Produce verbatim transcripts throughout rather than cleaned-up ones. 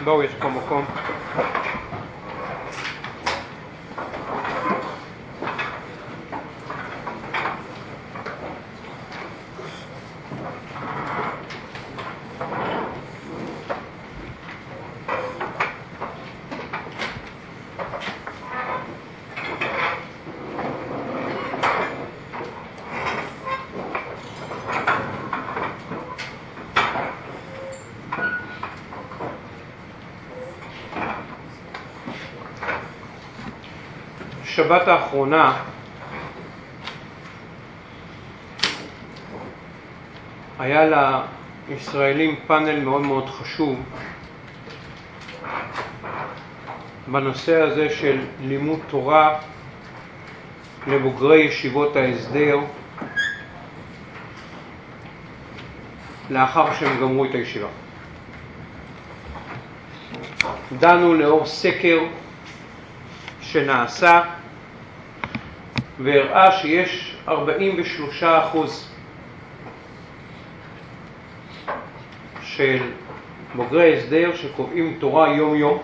בואו, יש פה מקום. שבת האחרונה היה לישראלים פאנל מאוד מאוד חשוב בנושא הזה של לימוד תורה לבוגרי ישיבות ההסדר לאחר שהם גמרו את הישיבה. דנו לאור סקר שנעשה והראה שיש ארבעים ושלושה אחוז של בוגרי הסדר שקובעים תורה יום יום,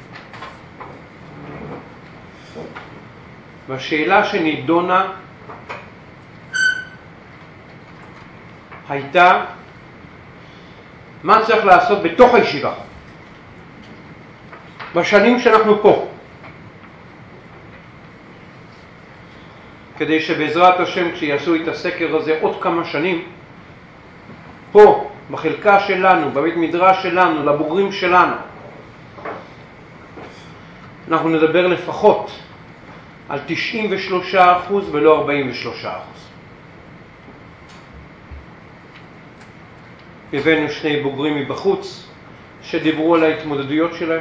והשאלה שנידונה הייתה מה צריך לעשות בתוך הישיבה בשנים שאנחנו פה, כדי שבעזרת השם כשיעשו את הסקר הזה עוד כמה שנים, פה בחלקה שלנו, בבית מדרש שלנו, לבוגרים שלנו, אנחנו נדבר לפחות על תשעים ושלושה אחוז ולא ארבעים ושלושה אחוז. הבאנו שני בוגרים מבחוץ שדיברו על ההתמודדויות שלהם.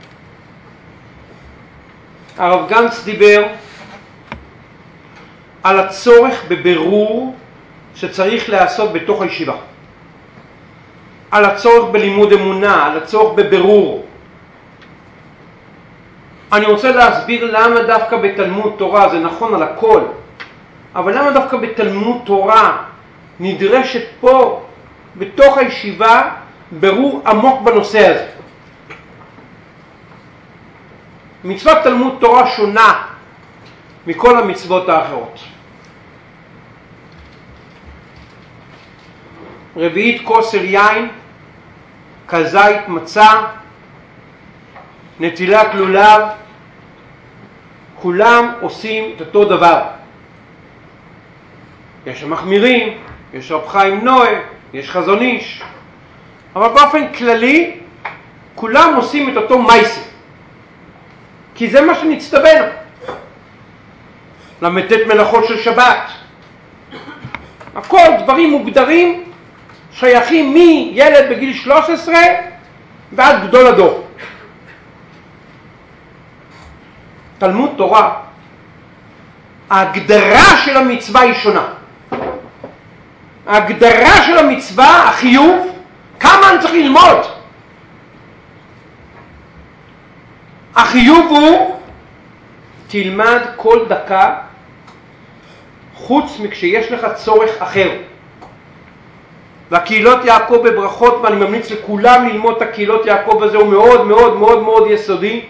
הרב גנץ דיבר על הצורך בבירור שצריך לעשות בתוך הישיבה, על הצורך בלימוד אמונה, על הצורך בבירור. אני רוצה להסביר למה דווקא בתלמוד תורה, זה נכון על הכל, אבל למה דווקא בתלמוד תורה נדרשת פה בתוך הישיבה בירור עמוק בנושא הזה. מצוות תלמוד תורה שונה מכל המצוות האחרות. רביעית כוס של יין, כזית מצה, נטילת לולב, כולם עושים את אותו דבר. יש המחמירים, יש רב חיים נועה, יש חזון איש, אבל באופן כללי כולם עושים את אותו מייסה, כי זה מה שנצטווינו. למתת מלאכות של שבת, הכל דברים מוגדרים שייכים מילד בגיל שלוש עשרה ועד גדול הדור. תלמוד תורה, ההגדרה של המצווה היא שונה. ההגדרה של המצווה, החיוב, כמה אני צריך ללמוד. החיוב הוא תלמד כל דקה, חוץ מכשיש לך צורך אחר. והקהילות יעקב בברכות, ואני ממליץ לכולם ללמוד את הקהילות יעקב הזה, הוא מאוד מאוד מאוד מאוד יסודי.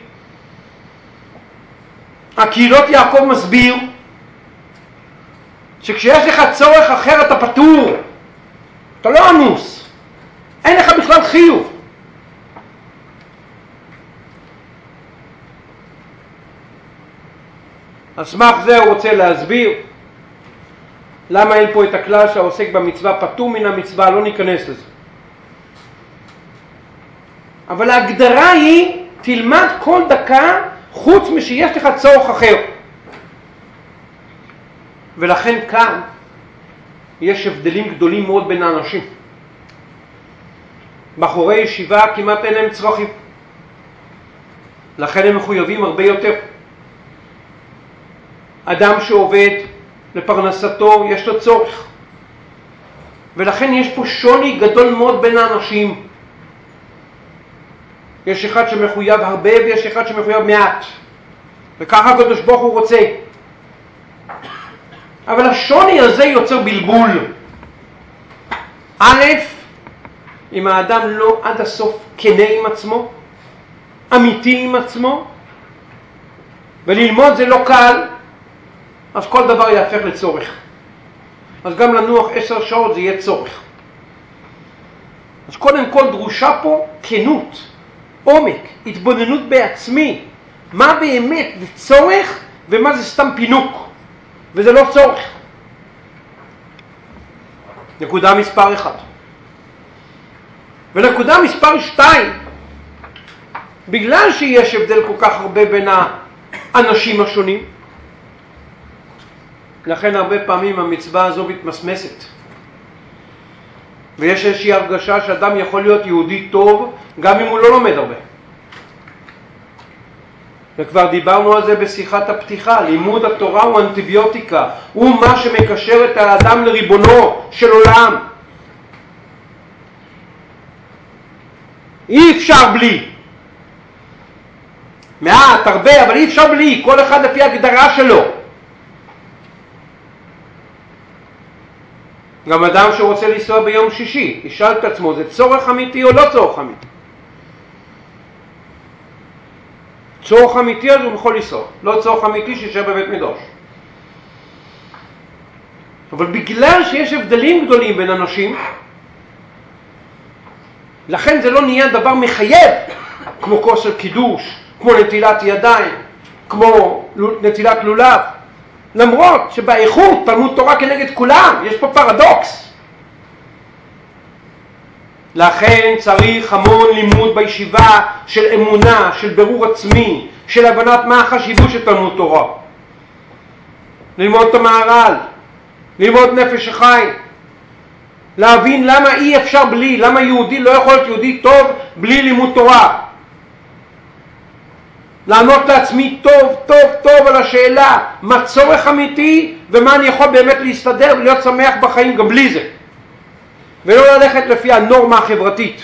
הקהילות יעקב מסביר שכשיש לך צורך אחר אתה פטור, אתה לא עמוס, אין לך בכלל חיוב. על סמך זה הוא רוצה להסביר למה אין פה את הכלל שהעוסק במצווה פטור מן המצווה, לא ניכנס לזה. אבל ההגדרה היא תלמד כל דקה חוץ משיש לך צורך אחר. ולכן כאן יש הבדלים גדולים מאוד בין האנשים. בחורי ישיבה כמעט אין להם צרכים, לכן הם מחויבים הרבה יותר. אדם שעובד לפרנסתו יש לו צורך, ולכן יש פה שוני גדול מאוד בין האנשים. יש אחד שמחויב הרבה ויש אחד שמחויב מעט, וככה הקדוש ברוך הוא רוצה. אבל השוני הזה יוצר בלבול. א', אם האדם לא עד הסוף כנה עם עצמו, אמיתי עם עצמו, וללמוד זה לא קל, אז כל דבר יהפך לצורך. אז גם לנוח עשר שעות זה יהיה צורך. אז קודם כל דרושה פה כנות, עומק, התבוננות בעצמי, מה באמת זה צורך ומה זה סתם פינוק, וזה לא צורך. נקודה מספר אחד. ונקודה מספר שתיים, בגלל שיש הבדל כל כך הרבה בין האנשים השונים, לכן הרבה פעמים המצווה הזו מתמסמסת. ויש איזושהי הרגשה שאדם יכול להיות יהודי טוב גם אם הוא לא לומד הרבה. וכבר דיברנו על זה בשיחת הפתיחה, לימוד התורה הוא אנטיביוטיקה, הוא מה שמקשר את האדם לריבונו של עולם. אי אפשר בלי. מעט, הרבה, אבל אי אפשר בלי, כל אחד לפי הגדרה שלו. גם אדם שרוצה לנסוע ביום שישי, ישאל את עצמו, זה צורך אמיתי או לא צורך אמיתי? צורך אמיתי אז הוא יכול לנסוע, לא צורך אמיתי שישב בבית מדרש. אבל בגלל שיש הבדלים גדולים בין אנשים, לכן זה לא נהיה דבר מחייב, כמו כוס קידוש, כמו נטילת ידיים, כמו נטילת לולב. למרות שבאיכות תלמוד תורה כנגד כולם, יש פה פרדוקס. לכן צריך המון לימוד בישיבה של אמונה, של ברור עצמי, של הבנת מה החשיבות של תלמוד תורה. ללמוד את המהר"ל, ללמוד נפש החיים, להבין למה אי אפשר בלי, למה יהודי לא יכול להיות יהודי טוב בלי לימוד תורה. לענות לעצמי טוב, טוב, טוב על השאלה מה צורך אמיתי ומה אני יכול באמת להסתדר ולהיות שמח בחיים גם בלי זה. ולא ללכת לפי הנורמה החברתית.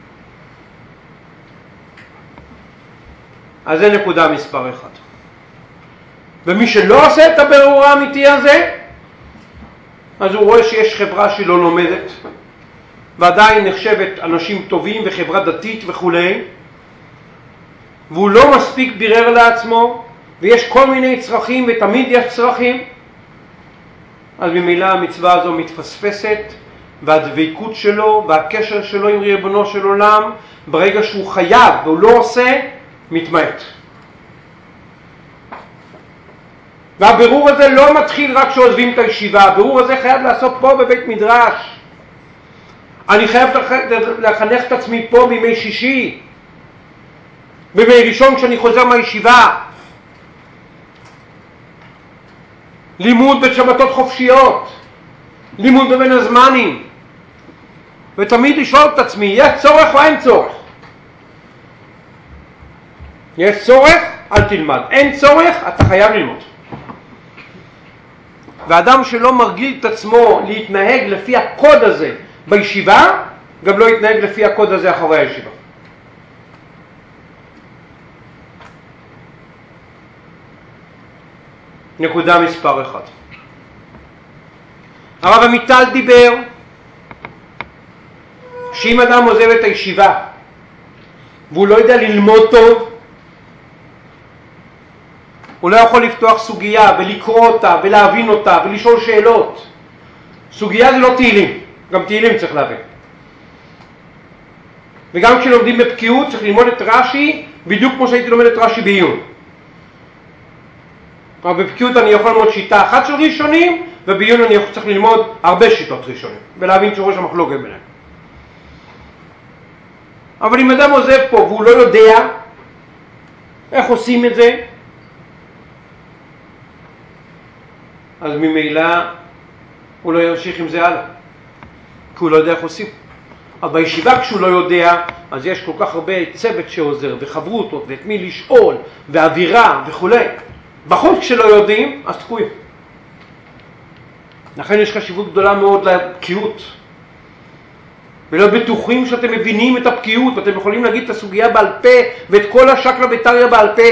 אז זה נקודה מספר אחד. ומי שלא עושה את הבירור האמיתי הזה, אז הוא רואה שיש חברה שלא לומדת, ועדיין נחשבת אנשים טובים וחברה דתית וכו', והוא לא מספיק בירר לעצמו, ויש כל מיני צרכים ותמיד יש צרכים, אז ממילא המצווה הזו מתפספסת, והדבקות שלו והקשר שלו עם ריבונו של עולם, ברגע שהוא חייב והוא לא עושה, מתמעט. והבירור הזה לא מתחיל רק כשעוזבים את הישיבה, הבירור הזה חייב לעשות פה בבית מדרש. אני חייב לחנך את עצמי פה בימי שישי, בימי ראשון כשאני חוזר מהישיבה. לימוד בשבתות חופשיות, לימוד בבין הזמנים, ותמיד לשאול את עצמי, יש צורך או אין צורך? יש צורך, אל תלמד. אין צורך, אתה חייב ללמוד. ואדם שלא מרגיל את עצמו להתנהג לפי הקוד הזה בישיבה, גם לא יתנהג לפי הקוד הזה אחרי הישיבה. נקודה מספר אחד. הרב עמיטל דיבר שאם אדם עוזב את הישיבה והוא לא יודע ללמוד טוב, הוא לא יכול לפתוח סוגיה ולקרוא אותה ולהבין אותה ולשאול שאלות. סוגיה זה לא תהילים, גם תהילים צריך להבין. וגם כשלומדים בפקיעות צריך ללמוד את רש"י בדיוק כמו שהייתי לומד את רש"י בעיון. אבל בפקיעות אני יכול ללמוד שיטה אחת של ראשונים, ובעיון אני צריך ללמוד הרבה שיטות ראשונים ולהבין שורש המחלוקת ביניהם. אבל אם אדם עוזב פה והוא לא יודע איך עושים את זה, אז ממילא הוא לא ימשיך עם זה הלאה, כי הוא לא יודע איך עושים. אבל בישיבה כשהוא לא יודע, אז יש כל כך הרבה צוות שעוזר וחברותות ואת מי לשאול ואווירה וכו'. בחוץ כשלא יודעים, אז תקועים. לכן יש חשיבות גדולה מאוד לבקיאות. ולא בטוחים שאתם מבינים את הבקיאות, ואתם יכולים להגיד את הסוגיה בעל פה, ואת כל השקלא וטריא בעל פה.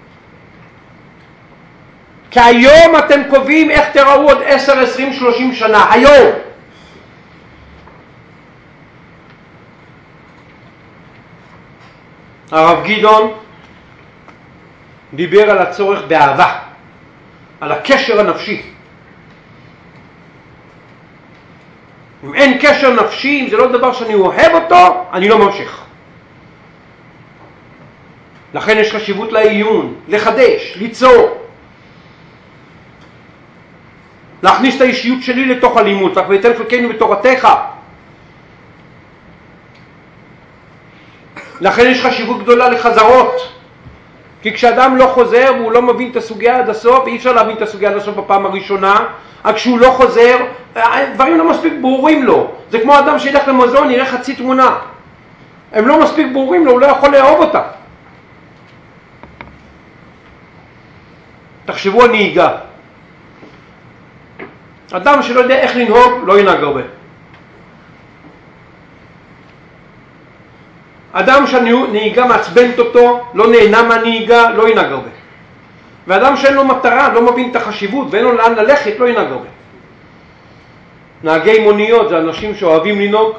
כי היום אתם קובעים איך תראו עוד עשר, עשרים, שלושים שנה. היום. הרב גדעון דיבר על הצורך באהבה, על הקשר הנפשי. אם אין קשר נפשי, אם זה לא דבר שאני אוהב אותו, אני לא ממשיך. לכן יש חשיבות לעיון, לחדש, ליצור. להכניס את האישיות שלי לתוך הלימוד, רק ויתן חלקנו בתורתך. לכן יש חשיבות גדולה לחזרות. כי כשאדם לא חוזר והוא לא מבין את הסוגיה עד הסוף, אי אפשר להבין את הסוגיה עד הסוף בפעם הראשונה, רק כשהוא לא חוזר, דברים לא מספיק ברורים לו. זה כמו אדם שילך למוזיאון, יראה חצי תמונה. הם לא מספיק ברורים לו, הוא לא יכול לאהוב אותה. תחשבו על נהיגה. אדם שלא יודע איך לנהוג, לא ינהג הרבה. אדם שהנהיגה מעצבנת אותו, לא נהנה מהנהיגה, לא ינהג הרבה. ואדם שאין לו מטרה, לא מבין את החשיבות ואין לו לאן ללכת, לא ינהג הרבה. נהגי מוניות זה אנשים שאוהבים לנהוג,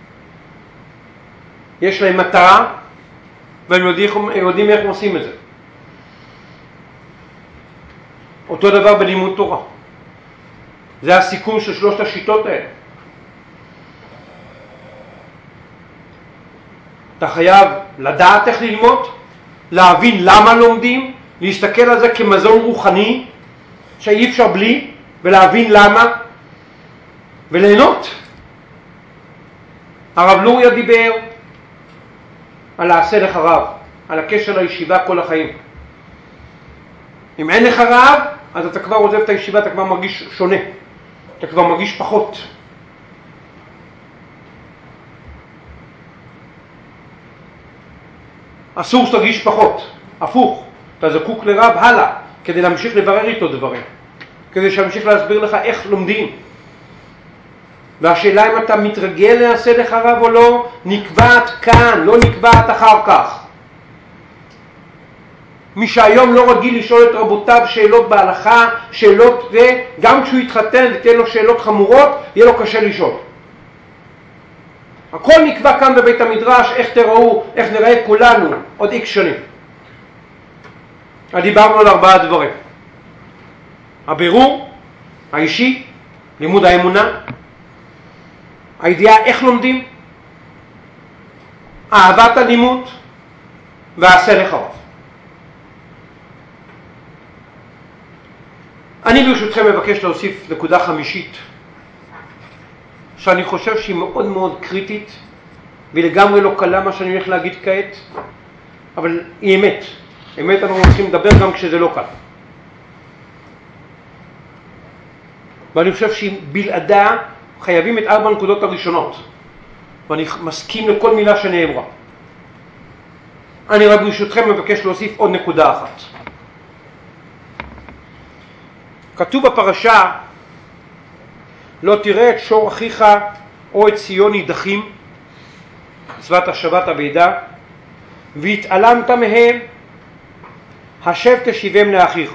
יש להם מטרה, והם יודעים, יודעים איך עושים את זה. אותו דבר בלימוד תורה. זה הסיכום של שלושת השיטות האלה. אתה חייב לדעת איך ללמוד, להבין למה לומדים, להסתכל על זה כמזון רוחני, שאי אפשר בלי, ולהבין למה, וליהנות. הרב לוריה דיבר על העשה לך רב, על הקשר לישיבה כל החיים. אם אין לך רב, אז אתה כבר עוזב את הישיבה, אתה כבר מרגיש שונה, אתה כבר מרגיש פחות. אסור שתרגיש פחות, הפוך, אתה זקוק לרב הלאה, כדי להמשיך לברר איתו דברים, כדי שימשיך להסביר לך איך לומדים. והשאלה אם אתה מתרגל לעשה לך רב או לא, נקבעת כאן, לא נקבעת אחר כך. מי שהיום לא רגיל לשאול את רבותיו שאלות בהלכה, שאלות, וגם כשהוא יתחתן ותהיה לו שאלות חמורות, יהיה לו קשה לשאול. הכל נקבע כאן בבית המדרש, איך תראו, איך נראה כולנו, עוד איקס שנים. דיברנו על ארבעה דברים. הבירור, האישי, לימוד האמונה, הידיעה איך לומדים, אהבת הלימוד, ועשה לך רב. אני ברשותכם מבקש להוסיף נקודה חמישית, שאני חושב שהיא מאוד מאוד קריטית, והיא לגמרי לא קלה מה שאני הולך להגיד כעת, אבל היא אמת. אמת אנחנו צריכים לדבר גם כשזה לא קל. ואני חושב שבלעדה חייבים את ארבע נקודות הראשונות, ואני מסכים לכל מילה שנאמרה. אני רק ברשותכם מבקש להוסיף עוד נקודה אחת. כתוב בפרשה, לא תראה את שור אחיך או את ציון נידחים, מצוות השבת הבידה, והתעלמת מהם, השב תשיבם לאחיך.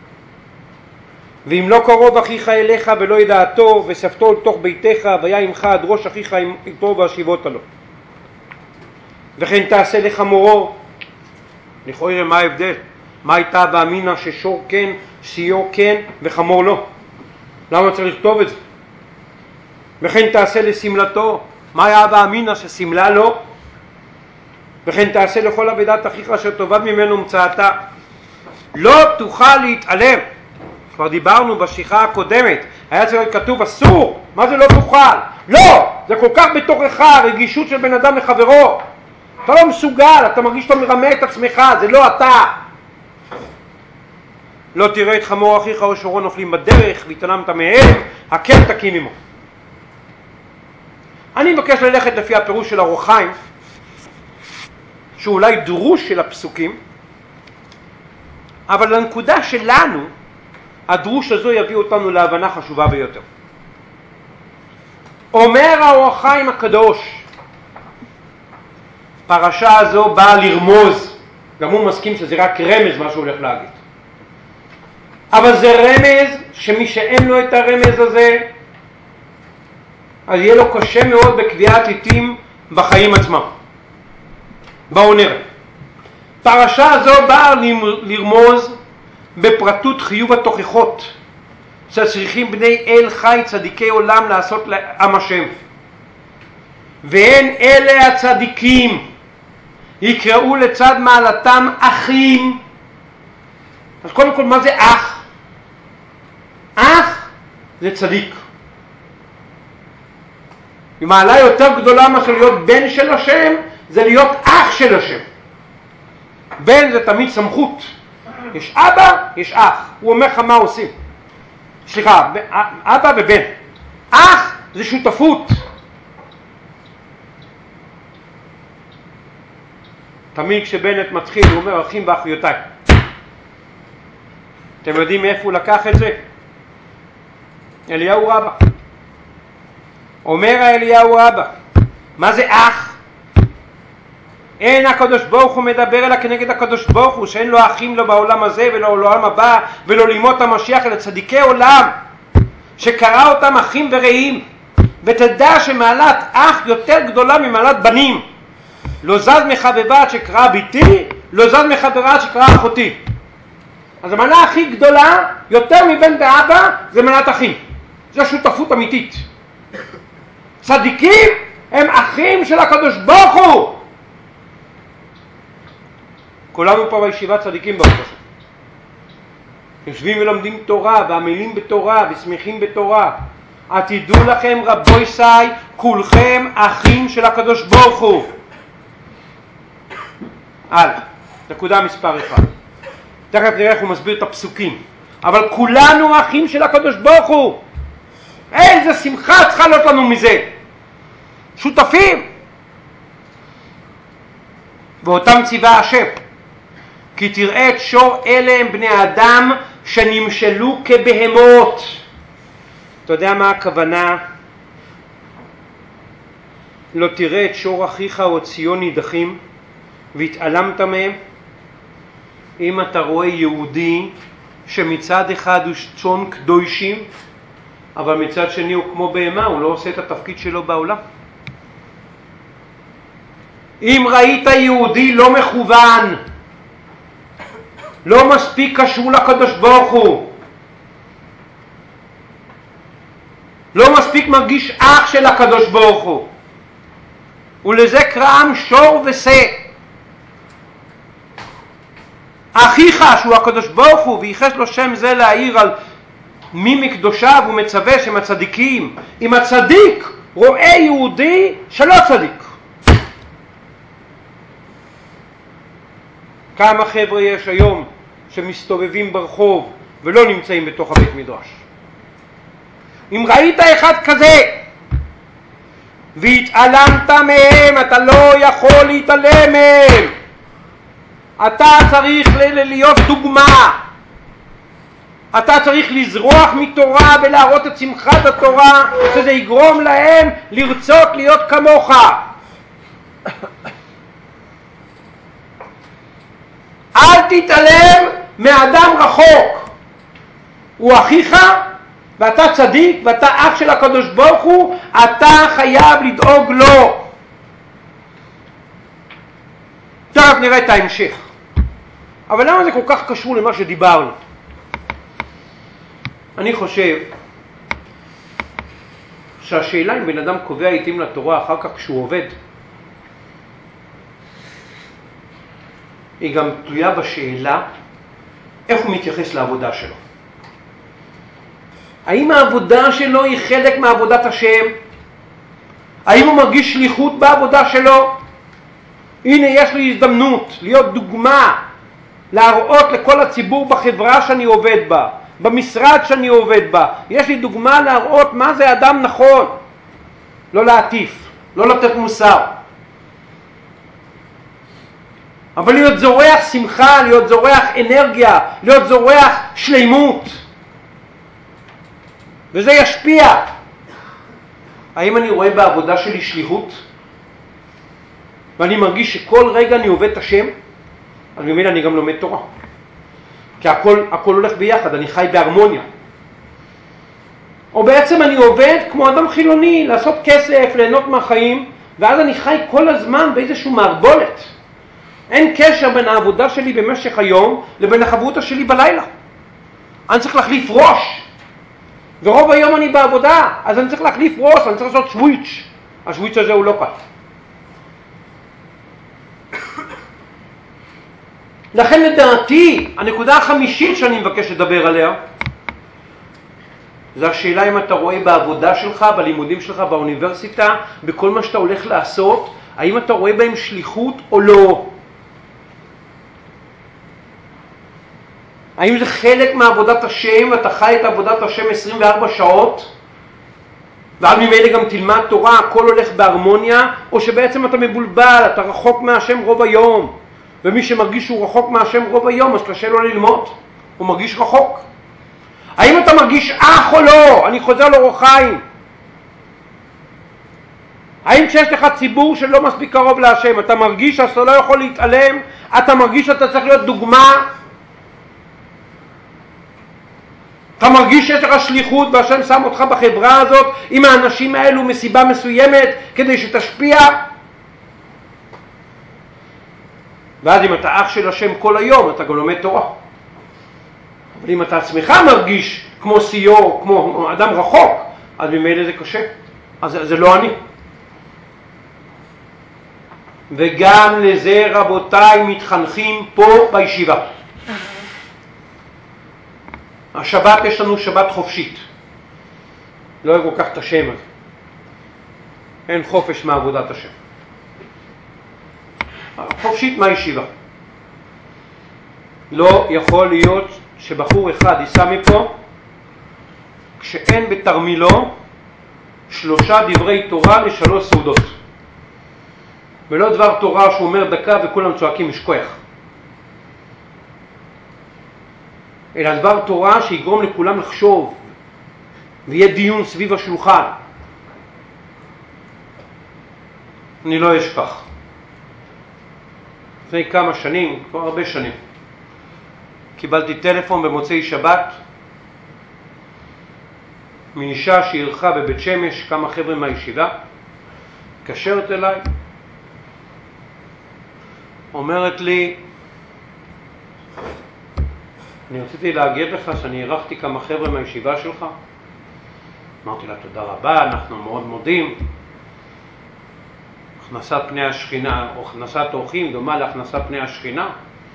ואם לא קרוב אחיך אליך ולא ידעתו, וספתו לתוך ביתך, והיה עמך עד ראש אחיך איתו והשיבות לו. וכן תעשה לך מורו. לכאורה מה ההבדל? מה הייתה באמינה ששור כן, סיור כן וחמור לא? למה צריך לכתוב את זה? וכן תעשה לסמלתו. מה היה באמינה שסמלה לא? וכן תעשה לכל עבודת אחיך אשר תאבד ממנו מצאתה. לא תוכל להתעלם. כבר דיברנו בשיחה הקודמת, היה צריך להיות כתוב אסור. מה זה לא תוכל? לא! זה כל כך בתוכך, הרגישות של בן אדם לחברו. אתה לא מסוגל, אתה מרגיש שאתה מרמה את עצמך, זה לא אתה. לא תראה את חמור אחיך או שורו נופלים בדרך, והתעלמת מהם, הקל תקים עמו. אני מבקש ללכת לפי הפירוש של אור החיים, שהוא אולי דרוש של הפסוקים, אבל לנקודה שלנו, הדרוש הזו יביא אותנו להבנה חשובה ביותר. אומר האור החיים הקדוש, פרשה הזו באה לרמוז, גם הוא מסכים שזה רק רמז מה שהוא הולך להגיד. אבל זה רמז שמי שאין לו את הרמז הזה, אז יהיה לו קשה מאוד בקביעת עיתים בחיים עצמם. בואו נראה. פרשה הזו באה לרמוז בפרטות חיוב התוכחות שצריכים בני אל חי צדיקי עולם לעשות לעם השם. והן אלה הצדיקים יקראו לצד מעלתם אחים. אז קודם כל, מה זה אח? אח זה צדיק. ומעלה יותר גדולה מאשר להיות בן של השם, זה להיות אח של השם. בן זה תמיד סמכות. יש אבא, יש אח. הוא אומר לך מה עושים. סליחה, אבא ובן. אח זה שותפות. תמיד כשבנט מתחיל הוא אומר אחים ואחיותיי. אתם יודעים מאיפה הוא לקח את זה? אליהו רבא. אומר אליהו רבא, מה זה אח? אין הקדוש ברוך הוא מדבר אלא כנגד הקדוש ברוך הוא, שאין לו אחים לא בעולם הזה ולא לעולם הבא ולא לימות המשיח, אלא צדיקי עולם שקרא אותם אחים ורעים. ותדע שמעלת אח יותר גדולה ממעלת בנים. לא זז מחבבה עד שקרא ביתי, לא זז מחברה עד שקרא אחותי. אז המעלה הכי גדולה יותר מבן ואבא זה מעלת אחים. זו שותפות אמיתית. צדיקים הם אחים של הקדוש ברוך הוא. כולנו פה בישיבה צדיקים ברוך השם. יושבים ולומדים תורה ועמלים בתורה ושמחים בתורה. תדעו לכם רבוי סי, כולכם אחים של הקדוש ברוך הוא. הלאה, נקודה מספר אחד. תכף נראה איך הוא מסביר את הפסוקים. אבל כולנו אחים של הקדוש ברוך הוא. איזה שמחה צריכה להיות לנו מזה. שותפים. ואותם ציווה השם. כי תראה את שור אלה הם בני אדם שנמשלו כבהמות. אתה יודע מה הכוונה? לא תראה את שור אחיך או ציון נידחים והתעלמת מהם. אם אתה רואה יהודי שמצד אחד הוא צאן קדושים, אבל מצד שני הוא כמו בהמה, הוא לא עושה את התפקיד שלו בעולם. אם ראית יהודי לא מכוון, לא מספיק קשור לקדוש ברוך הוא, לא מספיק מרגיש אח של הקדוש ברוך הוא, ולזה קראם שור ושה. אחיך שהוא הקדוש ברוך הוא, וייחס לו שם זה להעיר על מי מקדושיו, הוא מצווה שהם הצדיקים. אם הצדיק רואה יהודי שלא צדיק. כמה חבר'ה יש היום שמסתובבים ברחוב ולא נמצאים בתוך הבית מדרש. אם ראית אחד כזה והתעלמת מהם, אתה לא יכול להתעלם מהם. אתה צריך להיות דוגמה. אתה צריך לזרוח מתורה ולהראות את שמחת התורה, שזה יגרום להם לרצות להיות כמוך. אל תתעלם מאדם רחוק. הוא אחיך ואתה צדיק ואתה אח של הקדוש ברוך הוא, אתה חייב לדאוג לו. תכף נראה את ההמשך. אבל למה זה כל כך קשור למה שדיברנו? אני חושב שהשאלה אם בן אדם קובע עיתים לתורה אחר כך כשהוא עובד, היא גם תלויה בשאלה איך הוא מתייחס לעבודה שלו. האם העבודה שלו היא חלק מעבודת השם? האם הוא מרגיש שליחות בעבודה שלו? הנה יש לי הזדמנות להיות דוגמה, להראות לכל הציבור בחברה שאני עובד בה, במשרד שאני עובד בה. יש לי דוגמה להראות מה זה אדם נכון. לא להטיף, לא לתת מוסר. אבל להיות זורח שמחה, להיות זורח אנרגיה, להיות זורח שלימות. וזה ישפיע. האם אני רואה בעבודה שלי שליחות? ואני מרגיש שכל רגע אני עובד את השם? אז ממילא אני גם לומד תורה. כי הכל, הכל הולך ביחד, אני חי בהרמוניה. או בעצם אני עובד כמו אדם חילוני, לעשות כסף, ליהנות מהחיים, ואז אני חי כל הזמן באיזשהו מערבולת. אין קשר בין העבודה שלי במשך היום לבין החברותה שלי בלילה. אני צריך להחליף ראש. ורוב היום אני בעבודה, אז אני צריך להחליף ראש, אני צריך לעשות שוויץ'. השוויץ' הזה הוא לא קל. לכן לדעתי, הנקודה החמישית שאני מבקש לדבר עליה, זה השאלה אם אתה רואה בעבודה שלך, בלימודים שלך, באוניברסיטה, בכל מה שאתה הולך לעשות, האם אתה רואה בהם שליחות או לא. האם זה חלק מעבודת השם, ואתה חי את עבודת השם עשרים וארבע שעות, ועל ממילא גם תלמד תורה, הכל הולך בהרמוניה, או שבעצם אתה מבולבל, אתה רחוק מהשם רוב היום, ומי שמרגיש שהוא רחוק מהשם רוב היום, אז קשה לו ללמוד, הוא מרגיש רחוק. האם אתה מרגיש אח או לא? אני חוזר לאורח חיים. האם כשיש לך ציבור שלא מספיק קרוב להשם, אתה מרגיש שאתה לא יכול להתעלם, אתה מרגיש שאתה צריך להיות דוגמה, אתה מרגיש שיש לך שליחות והשם שם אותך בחברה הזאת עם האנשים האלו מסיבה מסוימת כדי שתשפיע? ואז אם אתה אח של השם כל היום, אתה גם לומד תורה. אבל אם אתה עצמך מרגיש כמו סיור, כמו אדם רחוק, אז ממילא זה קשה. אז זה, זה לא אני. וגם לזה רבותיי מתחנכים פה בישיבה. השבת יש לנו שבת חופשית. לא אוהב כל כך את השם הזה. אין חופש מעבודת השם. חופשית מהישיבה. לא יכול להיות שבחור אחד ייסע מפה כשאין בתרמילו שלושה דברי תורה לשלוש סעודות. ולא דבר תורה שהוא אומר דקה וכולם צועקים משכוח. אלא דבר תורה שיגרום לכולם לחשוב ויהיה דיון סביב השולחן. אני לא אשכח. לפני כמה שנים, כבר הרבה שנים, קיבלתי טלפון במוצאי שבת מאישה שאירחה בבית שמש, כמה חבר'ה מהישיבה, קשרת אליי, אומרת לי, אני רציתי להגיד לך שאני אירחתי כמה חבר'ה מהישיבה שלך. אמרתי לה תודה רבה, אנחנו מאוד מודים. הכנסת פני השכינה, או הכנסת אורחים דומה להכנסת פני השכינה.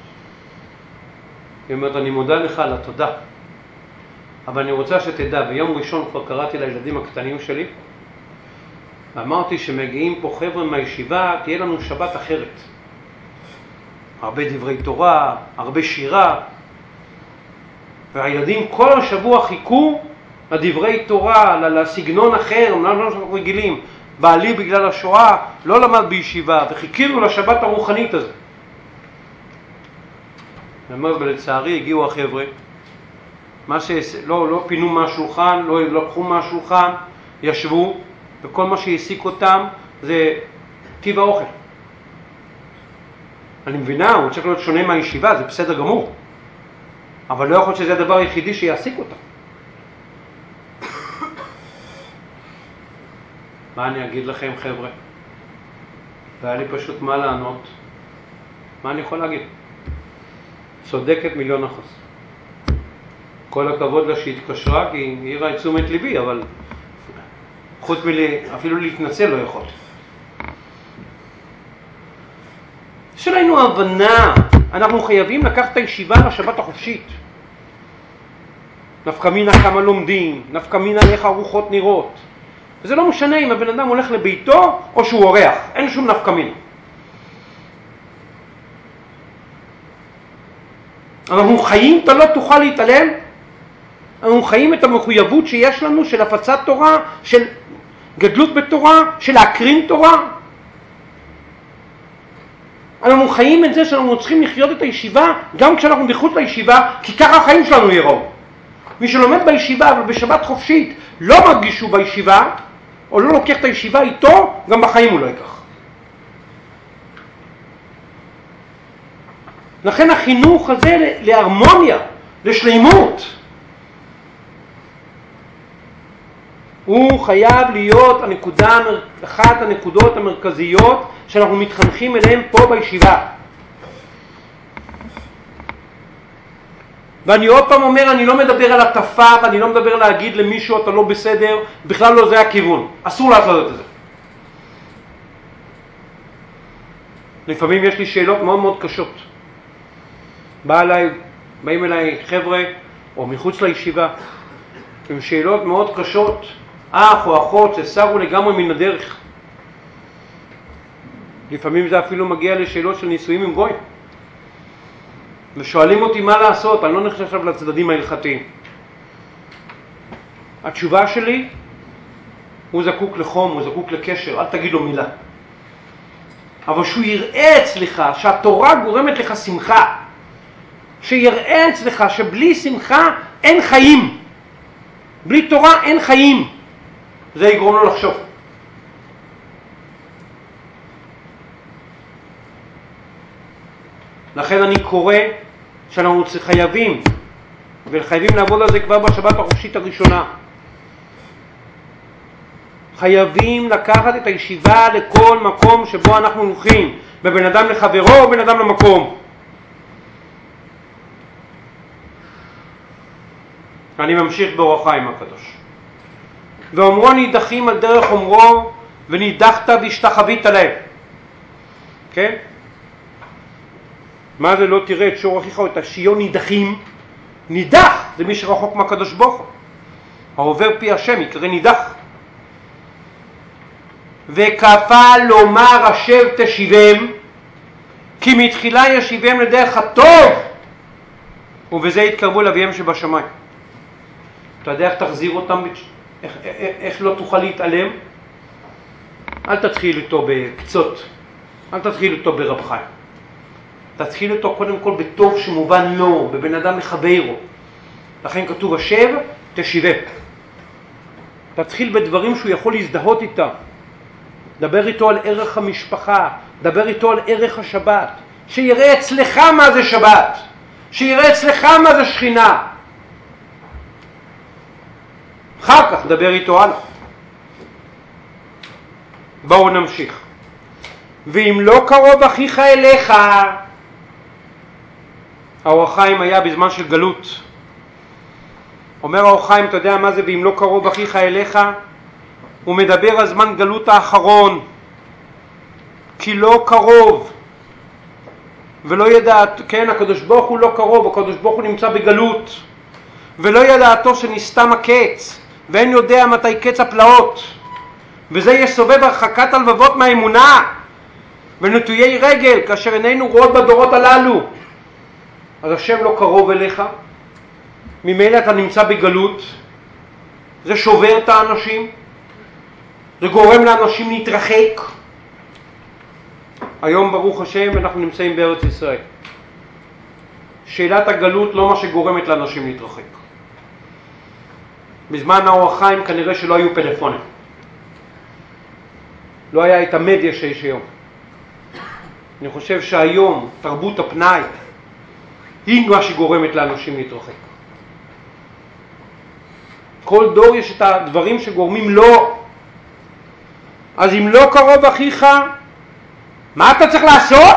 היא אומרת, אני מודה לך על התודה, אבל אני רוצה שתדע, ביום ראשון כבר קראתי לילדים הקטנים שלי, ואמרתי שמגיעים פה חבר'ה מהישיבה, תהיה לנו שבת אחרת. הרבה דברי תורה, הרבה שירה, והילדים כל השבוע חיכו לדברי תורה, לסגנון אחר, לא שאנחנו רגילים. בעלי בגלל השואה לא למד בישיבה, וחיכינו לשבת הרוחנית הזאת. ואומר, ולצערי הגיעו החבר'ה, מה שלא לא פינו מהשולחן, לא לקחו מהשולחן, ישבו, וכל מה שהעסיק אותם זה טיב האוכל. אני מבינה, הוא צריך להיות שונה מהישיבה, זה בסדר גמור. אבל לא יכול להיות שזה הדבר היחידי שיעסיק אותם. מה אני אגיד לכם חבר'ה? והיה לי פשוט מה לענות. מה אני יכול להגיד? צודקת מיליון אחוז. כל הכבוד לה שהתקשרה, כי היא העירה את תשומת ליבי, אבל חוץ אפילו להתנצל לא יכול. יש לנו הבנה, אנחנו חייבים לקחת את הישיבה לשבת החופשית. נפקא מינה כמה לומדים, נפקא מינה איך ארוחות נראות. וזה לא משנה אם הבן אדם הולך לביתו או שהוא אורח, אין שום נפקא מינה. אנחנו חיים, אתה לא תוכל להתעלם, אנחנו חיים את המחויבות שיש לנו של הפצת תורה, של גדלות בתורה, של להקרין תורה. אנחנו חיים את זה שאנחנו צריכים לחיות את הישיבה גם כשאנחנו מחוץ לישיבה, כי ככה החיים שלנו יראו. מי שלומד בישיבה אבל בשבת חופשית לא מרגיש שהוא בישיבה, או לא לוקח את הישיבה איתו, גם בחיים הוא לא ייקח. לכן החינוך הזה להרמוניה, לשלימות, הוא חייב להיות הנקודה, אחת הנקודות המרכזיות שאנחנו מתחנכים אליהן פה בישיבה. ואני עוד פעם אומר, אני לא מדבר על הטפה, ואני לא מדבר להגיד למישהו אתה לא בסדר, בכלל לא זה הכיוון, אסור לעשות את זה. לפעמים יש לי שאלות מאוד מאוד קשות. בא אליי, באים אליי חבר'ה, או מחוץ לישיבה, עם שאלות מאוד קשות, אח או אחות שסרו לגמרי מן הדרך. לפעמים זה אפילו מגיע לשאלות של נישואים עם גוי. ושואלים אותי מה לעשות, אני לא נכנס עכשיו לצדדים ההלכתיים. התשובה שלי, הוא זקוק לחום, הוא זקוק לקשר, אל תגיד לו מילה. אבל שהוא יראה אצלך שהתורה גורמת לך שמחה, שיראה אצלך שבלי שמחה אין חיים, בלי תורה אין חיים, זה יגרום לו לחשוב. לכן אני קורא שאנחנו חייבים, וחייבים לעבוד על זה כבר בשבת החופשית הראשונה. חייבים לקחת את הישיבה לכל מקום שבו אנחנו הולכים, בבן אדם לחברו או בן אדם למקום. אני ממשיך באור החיים הקדוש. ואומרו נידחים על דרך אומרו, ונידחת והשתחווית להם. כן? מה זה לא תראה את שור אחיך או את השיו נידחים? נידח זה מי שרחוק מהקדוש ברוך הוא. העובר פי השם יקרא נידח. וכפה לומר אשר תשיבם, כי מתחילה ישיבם לדרך הטוב, ובזה יתקרבו אל אביהם שבשמיים. אתה יודע איך תחזיר אותם, איך, איך, איך לא תוכל להתעלם? אל תתחיל איתו בקצות, אל תתחיל איתו ברב חיים. תתחיל איתו קודם כל בטוב שמובן לו, בבן אדם מחברו. לכן כתוב אשר תשיבם. תתחיל בדברים שהוא יכול להזדהות איתם. דבר איתו על ערך המשפחה, דבר איתו על ערך השבת, שיראה אצלך מה זה שבת, שיראה אצלך מה זה שכינה. אחר כך דבר איתו הלאה. בואו נמשיך. ואם לא קרוב אחיך אליך, האור החיים היה בזמן של גלות. אומר האור החיים, אתה יודע מה זה ואם לא קרוב אחיך אליך? הוא מדבר על זמן גלות האחרון, כי לא קרוב, ולא ידעת, כן, הקדוש ברוך הוא לא קרוב, הקדוש ברוך הוא נמצא בגלות, ולא ידעתו שנסתם הקץ, ואין יודע מתי קץ הפלאות, וזה יסובב הרחקת הלבבות מהאמונה, ונטויי רגל, כאשר עינינו רואות בדורות הללו. אז השם לא קרוב אליך, ממילא אתה נמצא בגלות, זה שובר את האנשים, זה גורם לאנשים להתרחק. היום ברוך השם אנחנו נמצאים בארץ ישראל. שאלת הגלות לא מה שגורמת לאנשים להתרחק. בזמן האור החיים כנראה שלא היו פלאפונים. לא היה את המדיה שיש היום. אני חושב שהיום תרבות הפנאי היא מה שגורמת לאנשים להתרחק. כל דור יש את הדברים שגורמים לו. אז אם לא קרוב אחיך, מה אתה צריך לעשות?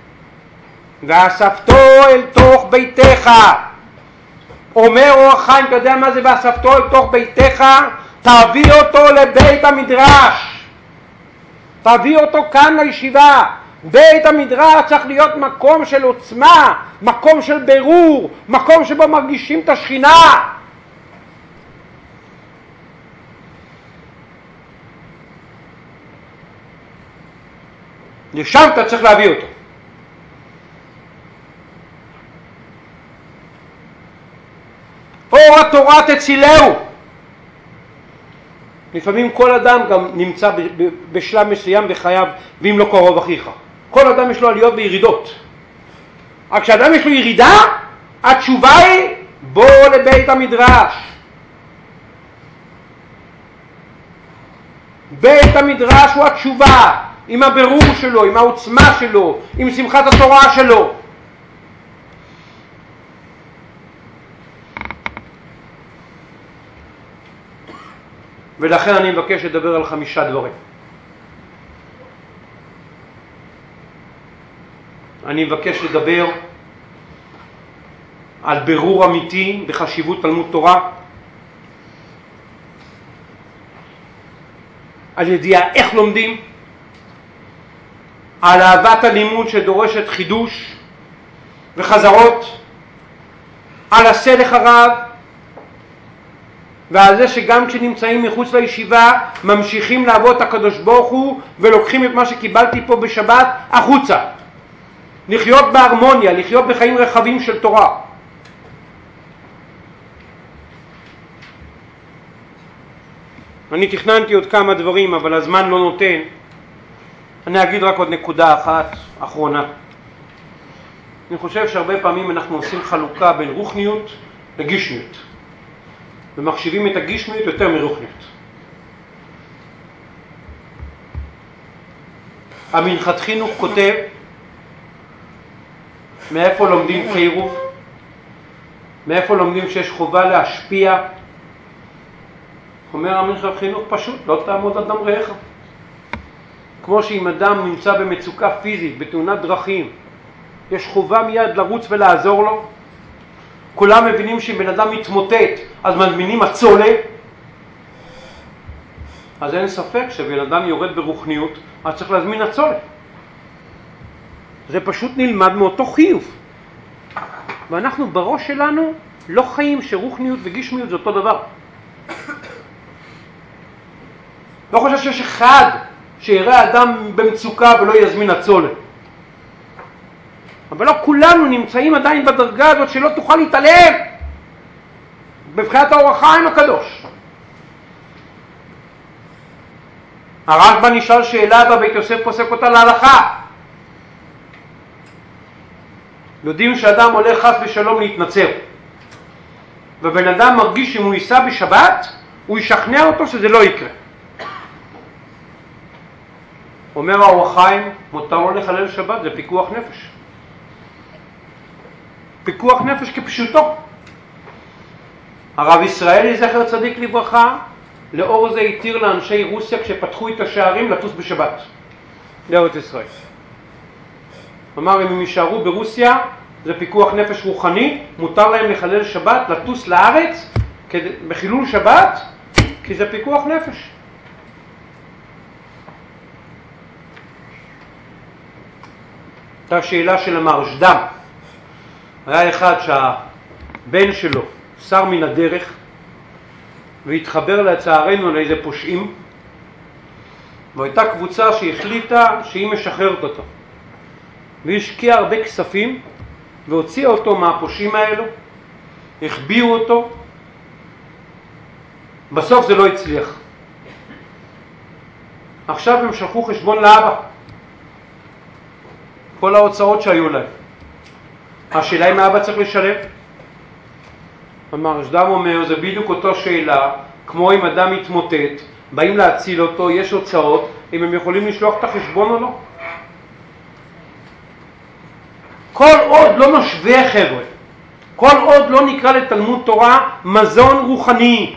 ואספתו אל תוך ביתך. אומר אור החיים, אתה יודע מה זה ואספתו אל תוך ביתך? תביא אותו לבית המדרש. תביא אותו כאן לישיבה. בית המדרש צריך להיות מקום של עוצמה, מקום של ברור, מקום שבו מרגישים את השכינה. לשם אתה צריך להביא אותו. אור התורה תצילהו. לפעמים כל אדם גם נמצא בשלב מסוים בחייו, ואם לא קרוב אחיך. כל אדם יש לו עליות וירידות. רק כשאדם יש לו ירידה, התשובה היא בוא לבית המדרש. בית המדרש הוא התשובה, עם הבירור שלו, עם העוצמה שלו, עם שמחת התורה שלו. ולכן אני מבקש לדבר על חמישה דברים. אני מבקש לדבר על בירור אמיתי בחשיבות תלמוד תורה, על ידיעה איך לומדים, על אהבת הלימוד שדורשת חידוש וחזרות, על הסלח הרב, ועל זה שגם כשנמצאים מחוץ לישיבה ממשיכים לעבוד את הקדוש ברוך הוא ולוקחים את מה שקיבלתי פה בשבת החוצה, לחיות בהרמוניה, לחיות בחיים רחבים של תורה. אני תכננתי עוד כמה דברים אבל הזמן לא נותן. אני אגיד רק עוד נקודה אחת אחרונה. אני חושב שהרבה פעמים אנחנו עושים חלוקה בין רוחניות לגישמיות, ומחשיבים את הגישמיות יותר מרוחניות. המנחת חינוך כותב מאיפה לומדים קירוב, מאיפה לומדים שיש חובה להשפיע. אומר המנחת חינוך פשוט, לא תעמוד אדם רעך. כמו שאם אדם נמצא במצוקה פיזית, בתאונת דרכים, יש חובה מיד לרוץ ולעזור לו. כולם מבינים שאם בן אדם מתמוטט אז מזמינים הצולה, אז אין ספק שבן אדם יורד ברוחניות אז צריך להזמין הצולה. זה פשוט נלמד מאותו חיוב, ואנחנו בראש שלנו לא חיים שרוחניות וגישמיות זה אותו דבר. לא חושב שיש אחד שיראה אדם במצוקה ולא יזמין הצולה, אבל לא כולנו נמצאים עדיין בדרגה הזאת שלא תוכל להתעלם בבחינת האור החיים הקדוש. הרשב"א נשאל שאלה ובית יוסף פוסק אותה להלכה. יודעים שאדם הולך חס ושלום להתנצר, ובן אדם מרגיש שאם הוא ייסע בשבת הוא ישכנע אותו שזה לא יקרה. אומר האור החיים, מותר לו לחלל שבת, זה פיקוח נפש. פיקוח נפש כפשוטו. הרב ישראלי זכר צדיק לברכה לאור זה התיר לאנשי רוסיה כשפתחו את השערים לטוס בשבת לארץ ישראל. אמר אם הם יישארו ברוסיה זה פיקוח נפש רוחני, מותר להם לחלל שבת, לטוס לארץ כדי, בחילול שבת, כי זה פיקוח נפש. הייתה שאלה של המרשדם. היה אחד שהבן שלו שר מן הדרך והתחבר לצערנו לאיזה פושעים, והייתה קבוצה שהחליטה שהיא משחררת אותו, והשקיעה הרבה כספים והוציאה אותו מהפושעים האלו, החביאו אותו. בסוף זה לא הצליח. עכשיו הם שלחו חשבון לאבא, כל ההוצאות שהיו להם. השאלה אם האבא צריך לשלם. המרשדם אומר, זה בדיוק אותו שאלה, כמו אם אדם מתמוטט, באים להציל אותו, יש הוצאות, אם הם יכולים לשלוח את החשבון או לא. כל עוד לא נשווה חבר'ה, כל עוד לא נקרא לתלמוד תורה מזון רוחני.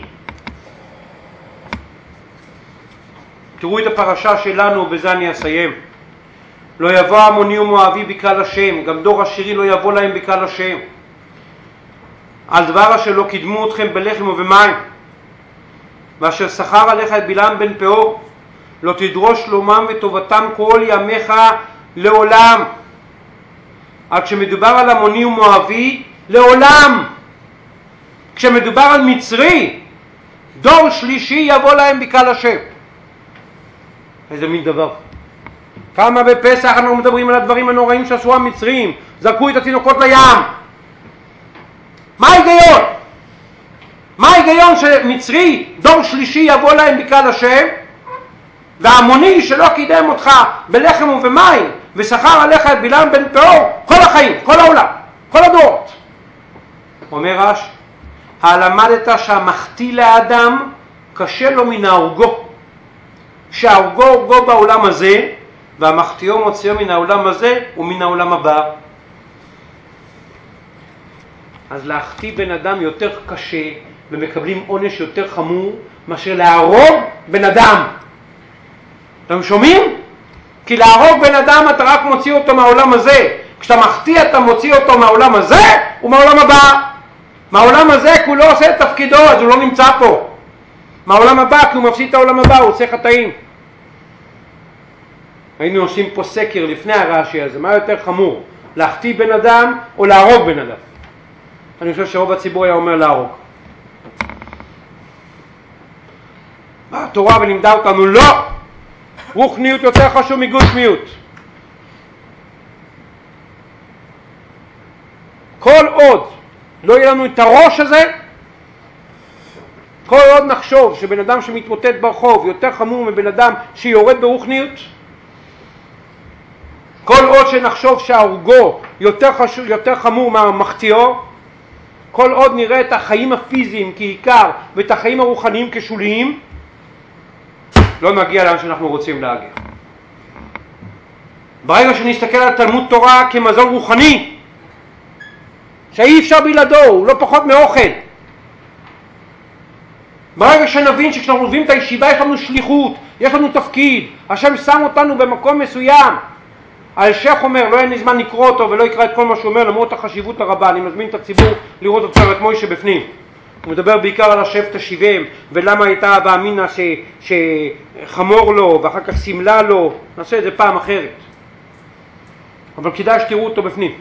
תראו את הפרשה שלנו, ובזה אני אסיים. לא יבוא עמוני ומואבי בקהל השם, גם דור עשירי לא יבוא להם בקהל השם. על דבר אשר לא קידמו אתכם בלחם ובמים, ואשר שכר עליך את בלעם בן פאור, לא תדרוש שלומם וטובתם כל ימיך לעולם. רק כשמדובר על עמוני ומואבי, לעולם. כשמדובר על מצרי, דור שלישי יבוא להם בקהל השם. איזה מין דבר. כמה בפסח אנחנו מדברים על הדברים הנוראים שעשו המצרים, זרקו את התינוקות לים. מה ההיגיון? מה ההיגיון שמצרי, דור שלישי, יבוא להם בקהל השם, והעמוני שלא קידם אותך בלחם ובמים ושכר עליך את בלעם בן פאור כל החיים, כל העולם, כל הדורות? אומר רש"י, הלמדת שהמחטיא לאדם קשה לו מן ההורגו, שההורגו הורגו בעולם הזה והמחטיאו מוציאו מן העולם הזה ומן העולם הבא. אז להחטיא בן אדם יותר קשה ומקבלים עונש יותר חמור מאשר להרוג בן אדם. אתם שומעים? כי להרוג בן אדם אתה רק מוציא אותו מהעולם הזה, כשאתה מחטיא אתה מוציא אותו מהעולם הזה ומהעולם הבא. מהעולם הזה כי הוא לא עושה את תפקידו, אז הוא לא נמצא פה. מהעולם הבא כי הוא מפסיד את העולם הבא, הוא עושה חטאים. היינו עושים פה סקר לפני הרש"י הזה, מה יותר חמור? להחטיא בן אדם או להרוג בן אדם? אני חושב שרוב הציבור היה אומר להרוג. התורה ולימדה אותנו לא, רוחניות יותר חשוב מגשמיות. כל עוד לא יהיה לנו את הראש הזה, כל עוד נחשוב שבן אדם שמתמוטט ברחוב יותר חמור מבן אדם שיורד ברוחניות, כל עוד שנחשוב שההורגו יותר, חשוב, יותר חמור מהמחטיאו, כל עוד נראה את החיים הפיזיים כעיקר ואת החיים הרוחניים כשוליים, לא נגיע לאן שאנחנו רוצים להגיע. ברגע שנסתכל על תלמוד תורה כמזון רוחני, שאי אפשר בלעדו, הוא לא פחות מאוכל. ברגע שנבין שכשאנחנו עוזבים את הישיבה יש לנו שליחות, יש לנו תפקיד, השם שם אותנו במקום מסוים. האלשיך אומר, לא אין לי זמן לקרוא אותו ולא יקרא את כל מה שהוא אומר למרות החשיבות הרבה. אני מזמין את הציבור לראות את ספר מוישה בפנים. הוא מדבר בעיקר על השבט השבעים ולמה הייתה אבא אמינה ש... שחמור לו ואחר כך סמלה לו. נעשה את זה פעם אחרת, אבל כדאי שתראו אותו בפנים.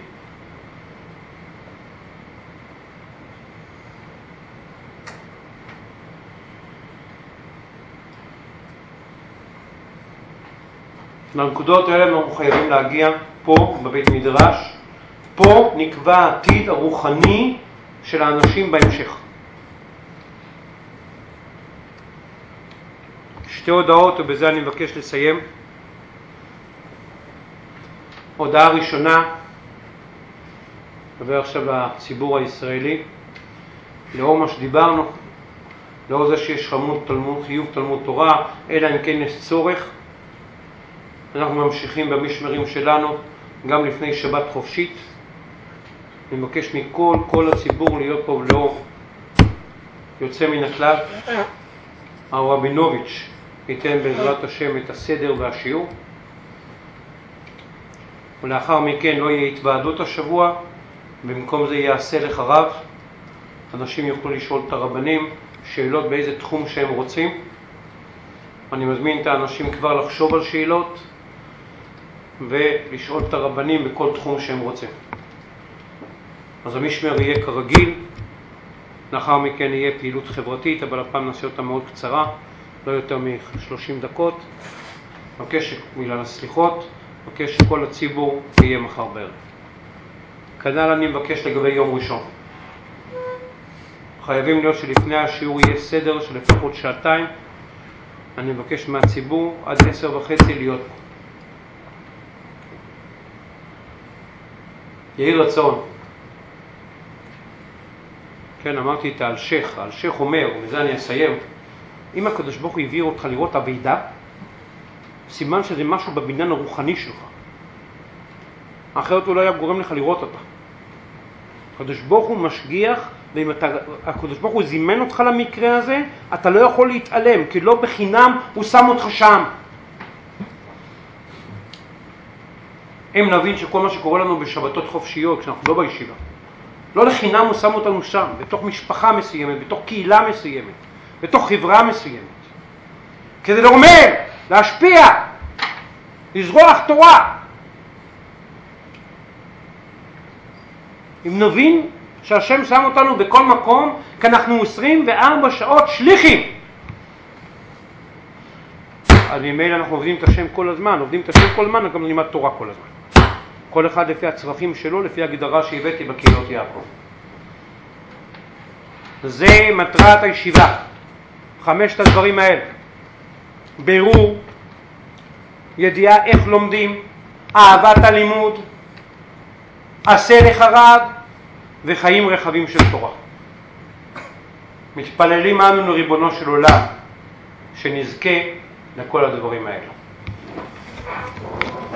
לנקודות האלה אנחנו חייבים להגיע פה בבית מדרש. פה נקבע העתיד הרוחני של האנשים בהמשך. שתי הודעות ובזה אני מבקש לסיים. הודעה ראשונה, מדבר עכשיו לציבור הישראלי. לאור מה שדיברנו, לאור זה שיש חמוד תלמוד, חיוב תלמוד תורה, אלא אם כן יש צורך, אנחנו ממשיכים במשמרים שלנו גם לפני שבת חופשית. אני מבקש מכל כל הציבור להיות פה ולא יוצא מן הכלל. הרב רבינוביץ' ייתן בעזרת השם את הסדר והשיעור, ולאחר מכן לא יהיה התוועדות השבוע, במקום זה יעשה לך רב. אנשים יוכלו לשאול את הרבנים שאלות באיזה תחום שהם רוצים. אני מזמין את האנשים כבר לחשוב על שאלות ולשאול את הרבנים בכל תחום שהם רוצים. אז המשמר יהיה כרגיל, לאחר מכן יהיה פעילות חברתית, אבל הפעם נעשה אותה מאוד קצרה, לא יותר מ-שלושים דקות. מבקש מילה לסליחות, מבקש שכל הציבור יהיה מחר בערב. כנ"ל אני מבקש לגבי יום ראשון. חייבים להיות שלפני השיעור יהיה סדר של לפחות שעתיים. אני מבקש מהציבור עד עשר וחצי להיות פה. יהי רצון. כן, אמרתי את האלשיך. האלשיך אומר, ובזה אני אסיים, אם הקדוש ברוך הוא העביר אותך לראות אבידה, סימן שזה משהו בבניין הרוחני שלך. אחרת הוא לא היה גורם לך לראות אותה. הקדוש ברוך הוא משגיח, ואם אתה, הקדוש ברוך הוא זימן אותך למקרה הזה, אתה לא יכול להתעלם, כי לא בחינם הוא שם אותך שם. אם נבין שכל מה שקורה לנו בשבתות חופשיות, כשאנחנו לא בישיבה, לא לחינם הוא שם אותנו שם, בתוך משפחה מסוימת, בתוך קהילה מסוימת, בתוך חברה מסוימת. כדי לרומם, להשפיע, לזרוח תורה. אם נבין שהשם שם אותנו בכל מקום, כי אנחנו עשרים וארבע שעות שליחים. אז ממילא אנחנו עובדים את השם כל הזמן, עובדים את השם כל הזמן, גם נלמד תורה כל הזמן. כל אחד לפי הצרכים שלו, לפי הגדרה שהבאתי בקהילות יעקב. זה מטרת הישיבה. חמשת הדברים האלה. בירור, ידיעה איך לומדים, אהבת הלימוד, עשה לך רב, וחיים רחבים של תורה. מתפללים אנו לריבונו של עולם שנזכה לכל הדברים האלה.